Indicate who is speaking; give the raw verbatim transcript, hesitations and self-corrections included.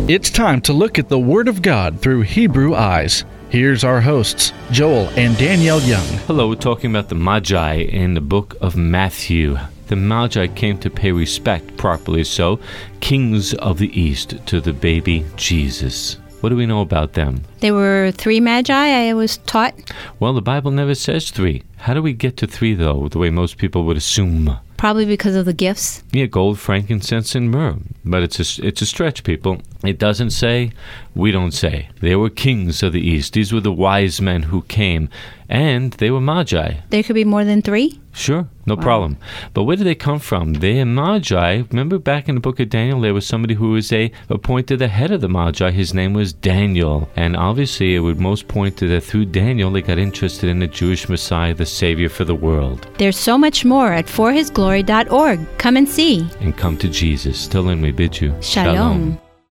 Speaker 1: It's time to look at the Word of God through Hebrew eyes. Here's our hosts, Joel and Danielle Young.
Speaker 2: Hello, we're talking about the Magi in the book of Matthew. The Magi came to pay respect, properly so, kings of the East, to the baby Jesus. What do we know about them?
Speaker 3: There were three magi, I was taught.
Speaker 2: Well, the Bible never says three. How do we get to three, though, the way most people would assume?
Speaker 3: Probably because of the gifts.
Speaker 2: Yeah, gold, frankincense, and myrrh. But it's a, it's a stretch, people. It doesn't say, we don't say. They were kings of the East. These were the wise men who came, and they were Magi.
Speaker 3: There could be more than three?
Speaker 2: Sure, no
Speaker 3: wow. problem.
Speaker 2: But where did they come from? They are Magi. Remember back in the book of Daniel, there was somebody who was a appointed the head of the Magi. His name was Daniel. And obviously it would most point to that through Daniel they got interested in the Jewish Messiah, the Savior for the world.
Speaker 3: There's so much more at for his glory dot org. Come and see.
Speaker 2: And come to Jesus. Till then we bid you
Speaker 3: Shalom. Shalom.